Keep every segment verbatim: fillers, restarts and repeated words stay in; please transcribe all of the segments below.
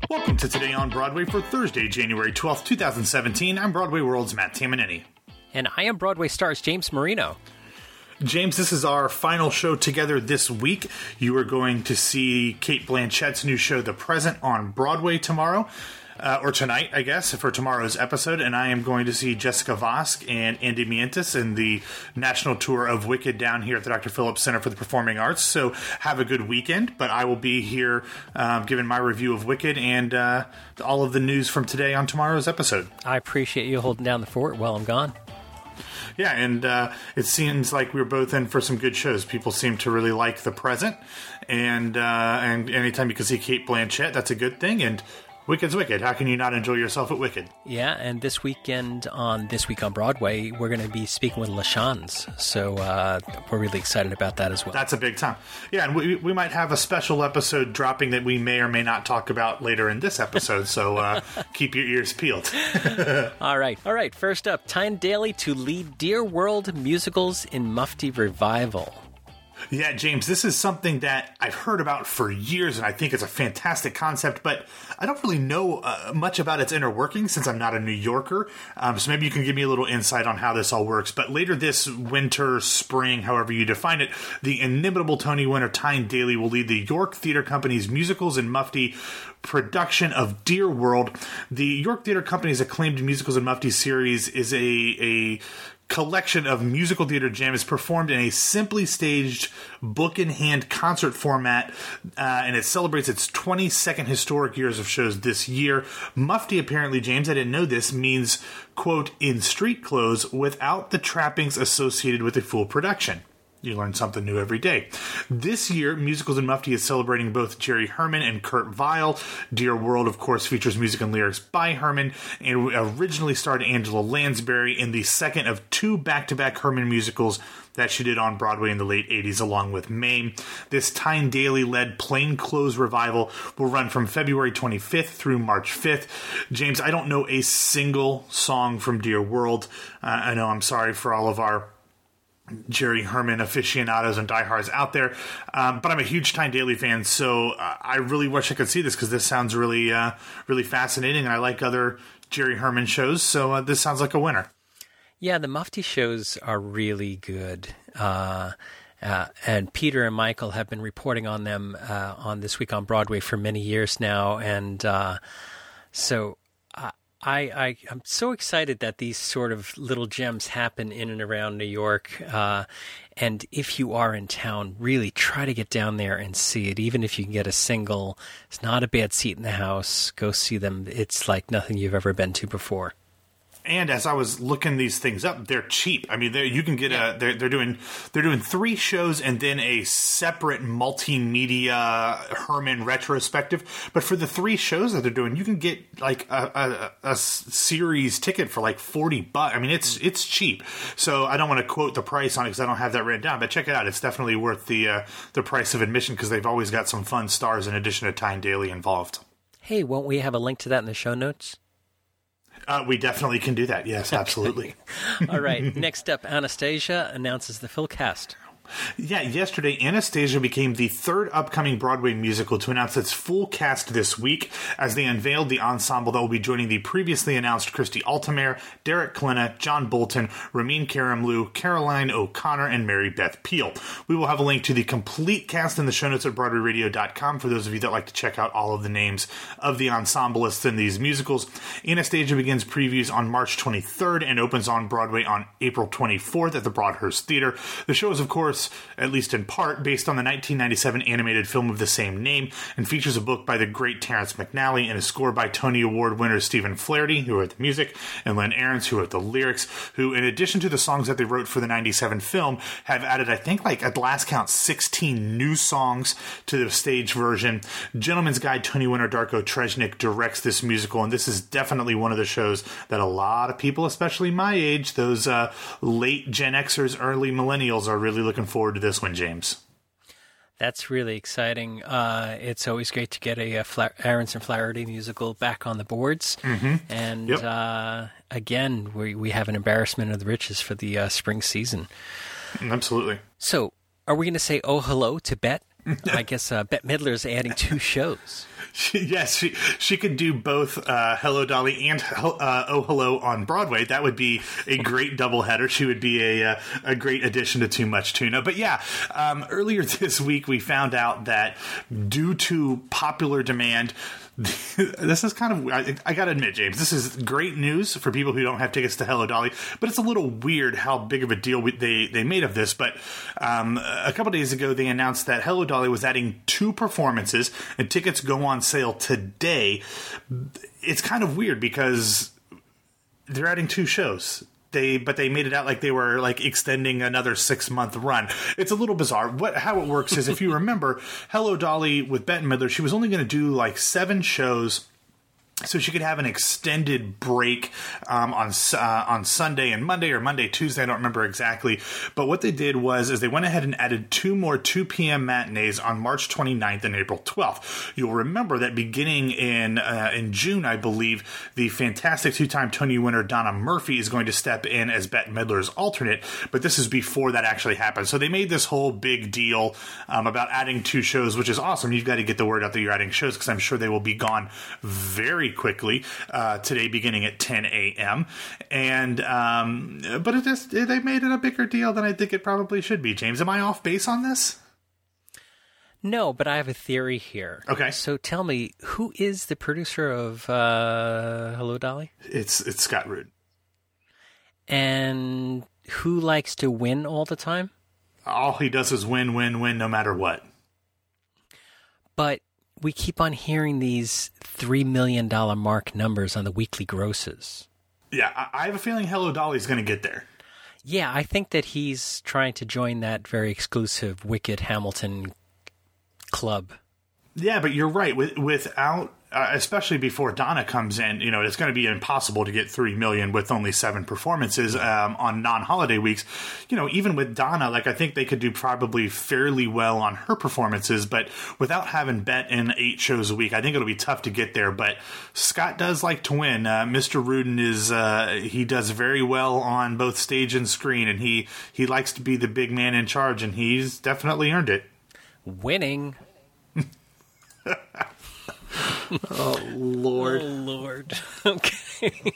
Welcome to Today on Broadway for Thursday, January twelfth, twenty seventeen. I'm Broadway World's Matt Tamanini. And I am Broadway Stars James Marino. James, this is our final show together this week. You are going to see Cate Blanchett's new show, The Present, on Broadway tomorrow. Uh, or tonight, I guess, for tomorrow's episode. And I am going to see Jessica Vosk and Andy Mientus in the national tour of Wicked down here at the Doctor Phillips Center for the Performing Arts. So have a good weekend. But I will be here um, giving my review of Wicked and uh, all of the news from today on tomorrow's episode. I appreciate you holding down the fort while I'm gone. Yeah, and uh, it seems like we're both in for some good shows. People seem to really like The Present. And, uh, and anytime you can see Cate Blanchett, that's a good thing. And Wicked's Wicked. How can you not enjoy yourself at Wicked? Yeah, and this weekend on This Week on Broadway, we're going to be speaking with LaChanze. So uh, we're really excited about that as well. That's a big time. Yeah, and we we might have a special episode dropping that we may or may not talk about later in this episode. So uh, keep your ears peeled. All right. All right. First up, Tyne Daly to lead Dear World musicals in Mufti Revival. Yeah, James, this is something that I've heard about for years, and I think it's a fantastic concept, but I don't really know uh, much about its inner workings since I'm not a New Yorker, um, so maybe you can give me a little insight on how this all works. But later this winter, spring, however you define it, the inimitable Tony winner Tyne Daly will lead the York Theatre Company's Musicals in Mufti production of Dear World. The York Theatre Company's acclaimed Musicals in Mufti series is a... a collection of musical theater jams performed in a simply staged book-in-hand concert format, uh, and it celebrates its twenty-second historic years of shows this year. Mufti, apparently, James, I didn't know this, means, quote, in street clothes without the trappings associated with a full production. You learn something new every day. This year, Musicals in Mufti is celebrating both Jerry Herman and Kurt Weill. Dear World, of course, features music and lyrics by Herman, and originally starred Angela Lansbury in the second of two back-to-back Herman musicals that she did on Broadway in the late eighties, along with Mame. This Tyne Daly-led plainclothes revival will run from February twenty-fifth through March fifth. James, I don't know a single song from Dear World. Uh, I know I'm sorry for all of our Jerry Herman aficionados and diehards out there, um, but I'm a huge Tyne Daly fan, so uh, I really wish I could see this because this sounds really, uh, really fascinating, and I like other Jerry Herman shows, so uh, this sounds like a winner. Yeah, the Mufti shows are really good, uh, uh, and Peter and Michael have been reporting on them uh, on This Week on Broadway for many years now, and uh, so I, I, I'm so excited that these sort of little gems happen in and around New York. Uh, and if you are in town, really try to get down there and see it. Even if you can get a single, it's not a bad seat in the house. Go see them. It's like nothing you've ever been to before. And as I was looking these things up, they're cheap. I mean, you can get a. They're, they're doing they're doing three shows and then a separate multimedia Herman retrospective. But for the three shows that they're doing, you can get like a, a, a series ticket for like forty bucks. I mean, it's it's cheap. So I don't want to quote the price on it because I don't have that written down. But check it out; it's definitely worth the uh, the price of admission because they've always got some fun stars in addition to Tyne Daly involved. Hey, won't we have a link to that in the show notes? Uh, we definitely can do that. Yes, absolutely. All right. Next up, Anastasia announces the full cast. Yeah, yesterday, Anastasia became the third upcoming Broadway musical to announce its full cast this week as they unveiled the ensemble that will be joining the previously announced Christy Altomare, Derek Klena, John Bolton, Ramin Karimloo, Caroline O'Connor, and Mary Beth Peel. We will have a link to the complete cast in the show notes at Broadway Radio dot com for those of you that like to check out all of the names of the ensemblists in these musicals. Anastasia begins previews on March twenty-third and opens on Broadway on April twenty-fourth at the Broadhurst Theater. The show is, of course, at least in part, based on the nineteen ninety-seven animated film of the same name, and features a book by the great Terrence McNally and a score by Tony Award winner Stephen Flaherty, who wrote the music, and Len Ahrens, who wrote the lyrics, who, in addition to the songs that they wrote for the ninety-seven film, have added, I think, like, at the last count, sixteen new songs to the stage version. Gentleman's Guide Tony winner Darko Tresnik directs this musical, and this is definitely one of the shows that a lot of people, especially my age, those uh, late Gen Xers, early millennials, are really looking forward to this one, James. That's really exciting. Uh, it's always great to get a, a Fla- Ahrens and Flaherty musical back on the boards. Mm-hmm. And yep. uh, again, we, we have an embarrassment of the riches for the uh, spring season. Absolutely. So, are we going to say oh hello to Bette? I guess uh, Bette Midler is adding two shows. She, yes, she she could do both uh, Hello Dolly and uh, Oh Hello on Broadway. That would be a great doubleheader. She would be a uh, a great addition to Too Much Tuna. But yeah, um, earlier this week we found out that due to popular demand, this is kind of, I, I gotta admit, James, this is great news for people who don't have tickets to Hello Dolly, but it's a little weird how big of a deal we, they, they made of this. But um, a couple days ago, they announced that Hello Dolly was adding two performances, and tickets go on sale today. It's kind of weird because they're adding two shows. They, but they made it out like they were like extending another six month run. It's a little bizarre. What how it works is, if you remember, Hello Dolly with Bette Midler, she was only going to do like seven shows, so she could have an extended break um, on uh, on Sunday and Monday, or Monday, Tuesday. I don't remember exactly. But what they did was is they went ahead and added two more two p.m. matinees on March twenty-ninth and April twelfth. You'll remember that beginning in uh, in June, I believe, the fantastic two-time Tony winner Donna Murphy is going to step in as Bette Midler's alternate. But this is before that actually happened. So they made this whole big deal um, about adding two shows, which is awesome. You've got to get the word out that you're adding shows, because I'm sure they will be gone very quickly uh, today, beginning at ten a.m. And um, but it just they made it a bigger deal than I think it probably should be. James, am I off base on this? No, but I have a theory here. Okay. So tell me, who is the producer of uh, Hello Dolly? It's it's Scott Rudin. And who likes to win all the time? All he does is win, win, win, no matter what. But we keep on hearing these three million dollars mark numbers on the weekly grosses. Yeah, I have a feeling Hello Dolly's going to get there. Yeah, I think that he's trying to join that very exclusive Wicked Hamilton club. Yeah, but you're right. With, without, uh, especially before Donna comes in, you know, it's going to be impossible to get three million with only seven performances um, on non-holiday weeks. You know, even with Donna, like, I think they could do probably fairly well on her performances, but without having Bette in eight shows a week, I think it'll be tough to get there. But Scott does like to win. Uh, Mister Rudin is, uh, he does very well on both stage and screen, and he, he likes to be the big man in charge, and he's definitely earned it. Winning. Oh, Lord. Oh, Lord. Okay.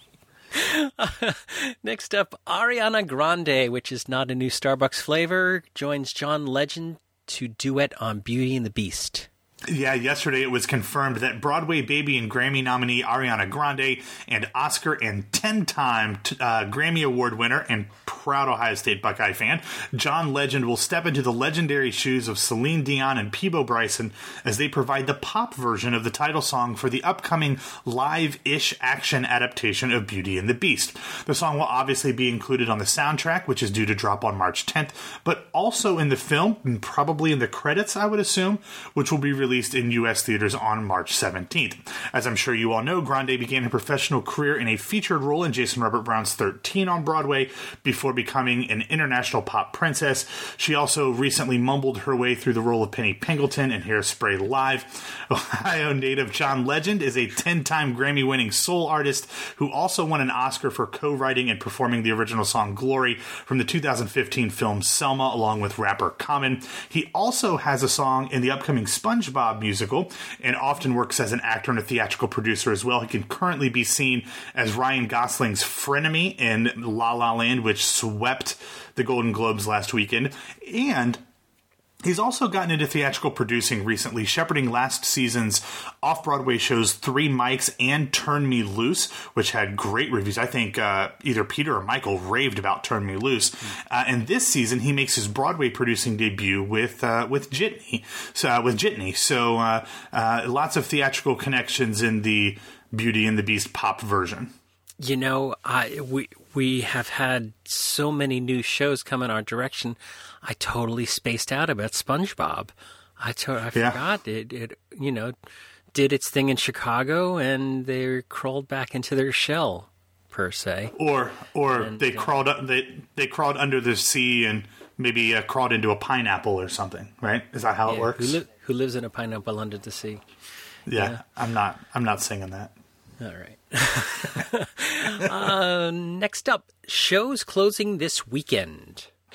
uh, next up, Ariana Grande, which is not a new Starbucks flavor, joins John Legend to duet on Beauty and the Beast. Yeah, yesterday it was confirmed that Broadway baby and Grammy nominee Ariana Grande and Oscar and ten-time uh, Grammy Award winner and proud Ohio State Buckeye fan John Legend will step into the legendary shoes of Celine Dion and Peabo Bryson as they provide the pop version of the title song for the upcoming live-ish action adaptation of Beauty and the Beast. The song will obviously be included on the soundtrack, which is due to drop on March tenth, but also in the film, and probably in the credits, I would assume, which will be released in U S theaters on March seventeenth. As I'm sure you all know, Grande began her professional career in a featured role in Jason Robert Brown's thirteen on Broadway before becoming an international pop princess. She also recently mumbled her way through the role of Penny Pingleton in Hairspray Live. Ohio native John Legend is a ten-time Grammy-winning soul artist who also won an Oscar for co-writing and performing the original song Glory from the two thousand fifteen film Selma, along with rapper Common. He also has a song in the upcoming SpongeBob musical, and often works as an actor and a theatrical producer as well. He can currently be seen as Ryan Gosling's frenemy in La La Land, which swept the Golden Globes last weekend, and he's also gotten into theatrical producing recently, shepherding last season's off-Broadway shows Three Mics and Turn Me Loose, which had great reviews. I think uh, either Peter or Michael raved about Turn Me Loose. Mm. Uh, and this season, he makes his Broadway producing debut with uh, with Jitney. So, uh, with Jitney. So uh, uh, lots of theatrical connections in the Beauty and the Beast pop version. You know, I we we have had so many new shows come in our direction. I totally spaced out about SpongeBob. I to- I yeah. forgot it. It you know did its thing in Chicago, and they crawled back into their shell, per se. Or or and, they uh, crawled they they crawled under the sea and maybe uh, crawled into a pineapple or something. Right? Is that how yeah, it works? Who, li- who lives in a pineapple under the sea? Yeah, yeah. I'm not. I'm not singing that. All right. uh, next up, shows closing this weekend.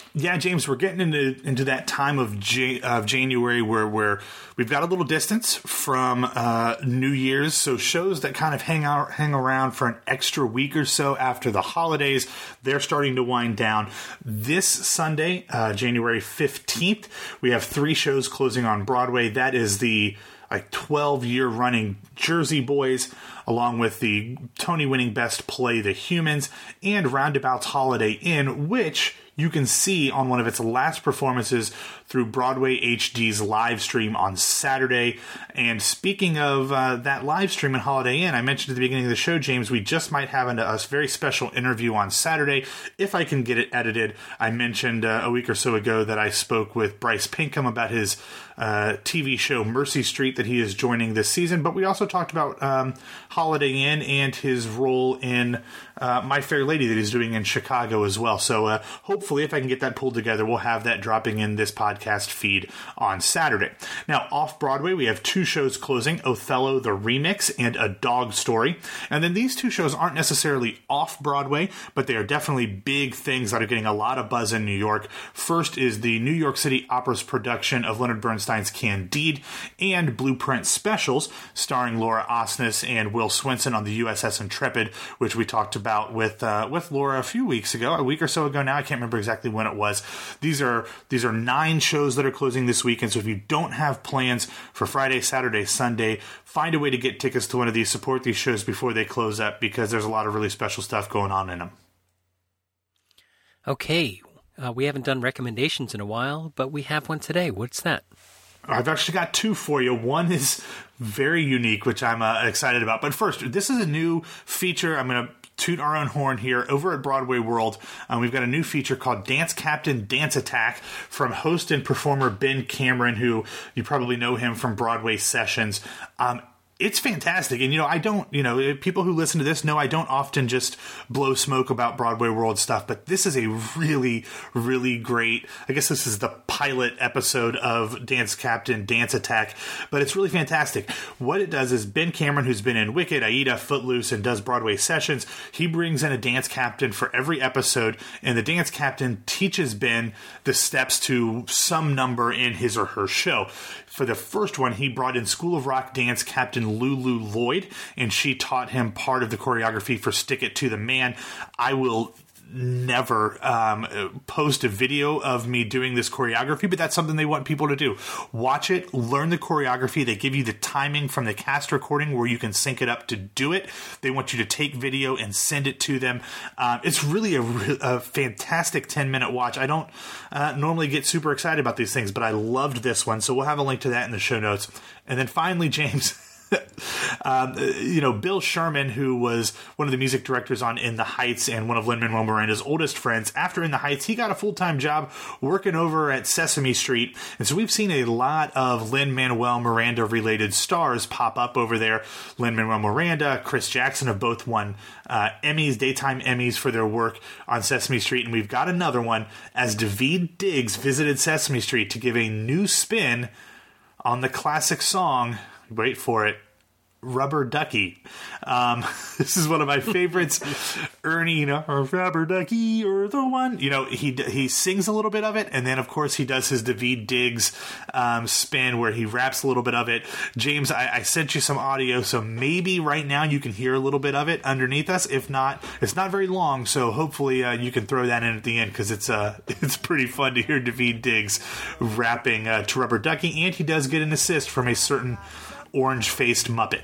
Yeah, James, we're getting into into that time of J- of January where where we've got a little distance from uh, New Year's, so shows that kind of hang out hang around for an extra week or so after the holidays, they're starting to wind down. This Sunday, uh, January fifteenth, we have three shows closing on Broadway. That is the like twelve-year running Jersey Boys, along with the Tony-winning Best Play, The Humans, and Roundabout's Holiday Inn, which you can see on one of its last performances through Broadway H D's live stream on Saturday. And speaking of uh, that live stream in Holiday Inn, I mentioned at the beginning of the show, James, we just might have a, a very special interview on Saturday, if I can get it edited. I mentioned uh, a week or so ago that I spoke with Bryce Pinkham about his uh, T V show Mercy Street that he is joining this season, but we also talked about um, Holiday Inn and his role in uh, My Fair Lady that he's doing in Chicago as well. So uh, hopefully, if I can get that pulled together, we'll have that dropping in this podcast feed on Saturday. Now, off-Broadway, we have two shows closing, Othello the Remix and A Dog Story. And then these two shows aren't necessarily off-Broadway, but they are definitely big things that are getting a lot of buzz in New York. First is the New York City Opera's production of Leonard Bernstein's Candide and Blueprint Specials, starring Laura Osnes and Will Swenson on the U S S Intrepid, which we talked about with uh, with Laura a few weeks ago, a week or so ago now. I can't remember exactly when it was. These are these are nine shows that are closing this weekend, so if you don't have plans for Friday, Saturday, Sunday, find a way to get tickets to one of these, support these shows before they close up, because there's a lot of really special stuff going on in them. Okay, uh, we haven't done recommendations in a while, but we have one today. What's that? I've actually got two for you. One is very unique, which I'm uh, excited about. But first, this is a new feature. I'm going to toot our own horn here. Over at Broadway World, um, we've got a new feature called Dance Captain Dance Attack from host and performer Ben Cameron, who you probably know him from Broadway Sessions. Um, It's fantastic. And, you know, I don't, you know, people who listen to this know I don't often just blow smoke about Broadway World stuff, but this is a really, really great, I guess this is the pilot episode of Dance Captain Dance Attack, but it's really fantastic. What it does is Ben Cameron, who's been in Wicked, Aida, Footloose, and does Broadway Sessions, he brings in a dance captain for every episode, and the dance captain teaches Ben the steps to some number in his or her show. For the first one, he brought in School of Rock dance captain Lulu Lloyd, and she taught him part of the choreography for Stick It to the Man. I will never um, post a video of me doing this choreography, but that's something they want people to do. Watch it, learn the choreography. They give you the timing from the cast recording where you can sync it up to do it. They want you to take video and send it to them. Uh, it's really a, a fantastic ten-minute watch. I don't uh, normally get super excited about these things, but I loved this one, so we'll have a link to that in the show notes. And then finally, James... um, you know, Bill Sherman, who was one of the music directors on In the Heights and one of Lin-Manuel Miranda's oldest friends, after In the Heights, he got a full-time job working over at Sesame Street. And so we've seen a lot of Lin-Manuel Miranda-related stars pop up over there. Lin-Manuel Miranda, Chris Jackson have both won uh, Emmys, daytime Emmys for their work on Sesame Street. And we've got another one as Daveed Diggs visited Sesame Street to give a new spin on the classic song, wait for it, Rubber Ducky. Um, this is one of my favorites. Ernie, you know, or Rubber Ducky, you're the one. You know, he he sings a little bit of it, and then, of course, he does his Daveed Diggs um, spin where he raps a little bit of it. James, I, I sent you some audio, so maybe right now you can hear a little bit of it underneath us. If not, it's not very long, so hopefully uh, you can throw that in at the end, because it's, uh, it's pretty fun to hear Daveed Diggs rapping uh, to Rubber Ducky, and he does get an assist from a certain orange-faced Muppet.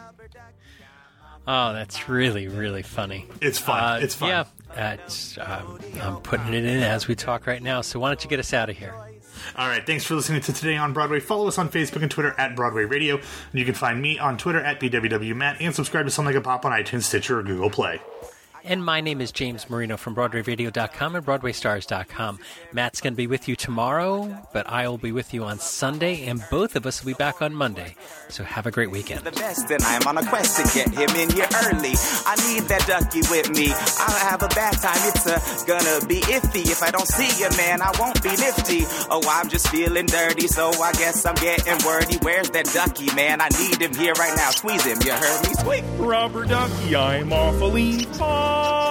Oh, that's really, really funny. It's fun. Uh, it's fun. Yeah, uh, it's, um, I'm putting it in as we talk right now, so why don't you get us out of here? All right, thanks for listening to Today on Broadway. Follow us on Facebook and Twitter at Broadway Radio. And you can find me on Twitter at B W W Matt, and subscribe to Something Like a Pop on iTunes, Stitcher, or Google Play. And my name is James Marino from Broadway Radio dot com and Broadway Stars dot com. Matt's going to be with you tomorrow, but I will be with you on Sunday, and both of us will be back on Monday. So have a great weekend. The best, and I'm on a quest to get him in here early. I need that ducky with me. I'll have a bad time. It's uh, gonna be iffy. If I don't see you, man, I won't be nifty. Oh, I'm just feeling dirty, so I guess I'm getting wordy. Where's that ducky, man? I need him here right now. Squeeze him, you heard me? Squeak. Rubber ducky, I'm awfully fond.